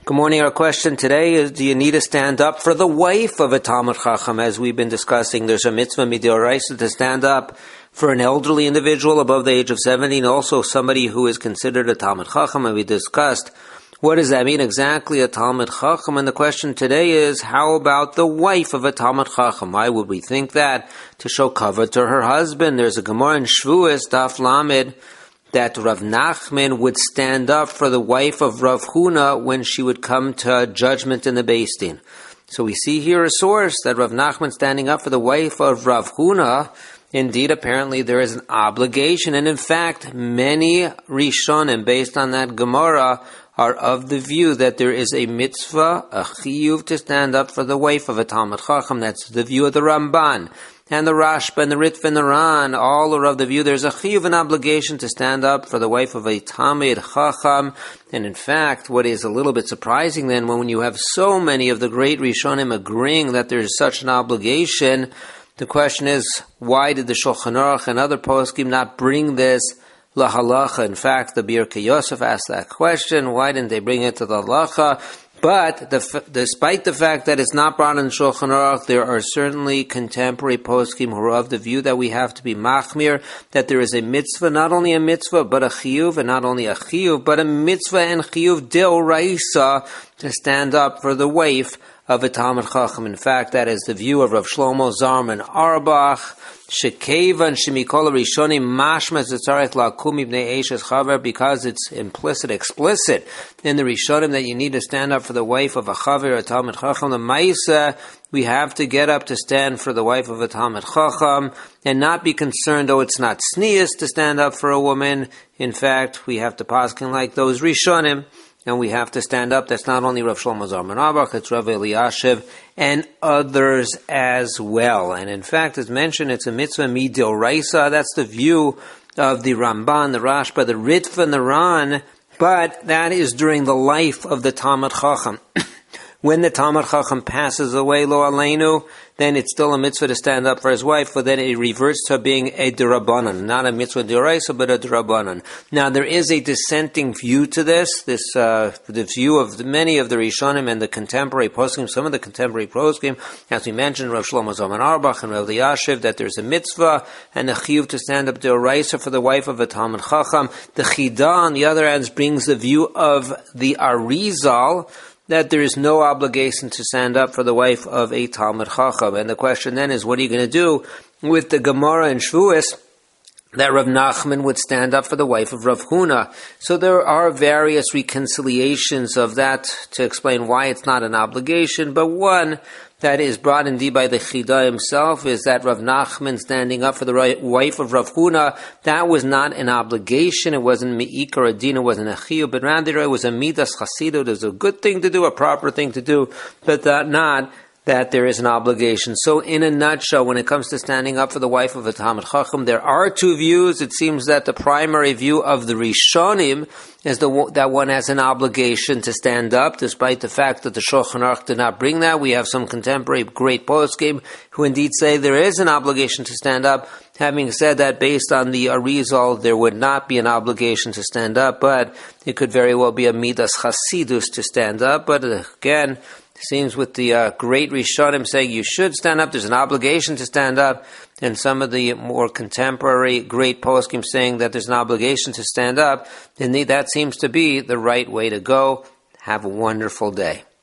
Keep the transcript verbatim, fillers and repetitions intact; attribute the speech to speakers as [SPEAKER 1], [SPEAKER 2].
[SPEAKER 1] Good morning. Our question today is, do you need to stand up for the wife of a Talmid Chacham? As we've been discussing, there's a mitzvah midoraisa to stand up for an elderly individual above the age of seventy, and also somebody who is considered a Talmid Chacham. And we discussed, what does that mean exactly, a Talmid Chacham? And the question today is, how about the wife of a Talmid Chacham? Why would we think that? To show kavod to her husband. There's a Gemara in Shvuos, Daf Lamed, that Rav Nachman would stand up for the wife of Rav Huna when she would come to judgment in the Beis Din. So we see here a source that Rav Nachman standing up for the wife of Rav Huna. Indeed, apparently there is an obligation, and in fact, many Rishonim, based on that Gemara, are of the view that there is a mitzvah, a chiyuv, to stand up for the wife of a Talmid Chacham. That's the view of the Ramban. And the Rashba and the Ritva and the Ran, all are of the view there's a chiyuv, an obligation to stand up for the wife of a Talmid Chacham. And in fact, what is a little bit surprising then, when you have so many of the great Rishonim agreeing that there's such an obligation, the question is, why did the Shulchan Aruch and other poskim not bring this lahalacha? In fact, the Birkei Yosef asked that question, why didn't they bring it to the halacha? But the, despite the fact that it's not brought in Shulchan Aruch, there are certainly contemporary poskim who are of the view that we have to be machmir, that there is a mitzvah, not only a mitzvah, but a chiyuv, and not only a chiyuv, but a mitzvah and chiyuv deoraisa to stand up for the wife of a Talmid Chacham. In fact, that is the view of Rav Shlomo Zalman Auerbach, Shekevan Shemikol Rishonim Mashma Zetzarech Lakum Ibnei Eshes Chaver, because it's implicit, explicit in the Rishonim that you need to stand up for the wife of a Chaver, a Talmid Chacham. The Maisa, we have to get up to stand for the wife of a Talmid Chacham and not be concerned, oh, it's not sneas to stand up for a woman. In fact, we have to paskin like those Rishonim, and we have to stand up. That's not only Rav Shlomo Zalman Auerbach, it's Rav Eliashiv and others as well. And in fact, as mentioned, it's a mitzvah midoraisa. That's the view of the Ramban, the Rashba, the Ritva, and the Ran. But that is during the life of the Talmid Chacham. When the Talmid Chacham passes away, lo aleinu, then it's still a mitzvah to stand up for his wife, but then it reverts to being a derabanan, not a mitzvah d'oraisa, but a derabanan. Now, there is a dissenting view to this, this uh, the view of the, many of the Rishonim and the contemporary poskim, some of the contemporary poskim, as we mentioned, Rav Shlomo Zalman Auerbach and Rav Eliashiv, that there's a mitzvah and a chiyuv to stand up d'oraisa for the wife of a Talmid Chacham. The Chida, on the other hand, brings the view of the Arizal, that there is no obligation to stand up for the wife of a Talmid Chacham. And the question then is, what are you going to do with the Gemara in Shvuos that Rav Nachman would stand up for the wife of Rav Huna? So there are various reconciliations of that to explain why it's not an obligation, but one that is brought indeed by the Chida himself is that Rav Nachman standing up for the wife of Rav Huna, that was not an obligation. It wasn't me'ik or a din, it wasn't a chiyuv, but rather it was a midas chasidu. It was a good thing to do, a proper thing to do, but that not that there is an obligation. So in a nutshell, when it comes to standing up for the wife of a Talmid Chacham, there are two views. It seems that the primary view of the Rishonim is the, that one has an obligation to stand up, despite the fact that the Shulchan Aruch did not bring that. We have some contemporary great poskim who indeed say there is an obligation to stand up. Having said that, based on the Arizal, there would not be an obligation to stand up, but it could very well be a midas chasidus to stand up. But again, it seems with the uh, great Rishonim saying you should stand up, there's an obligation to stand up, and some of the more contemporary great poskim saying that there's an obligation to stand up, then that seems to be the right way to go. Have a wonderful day.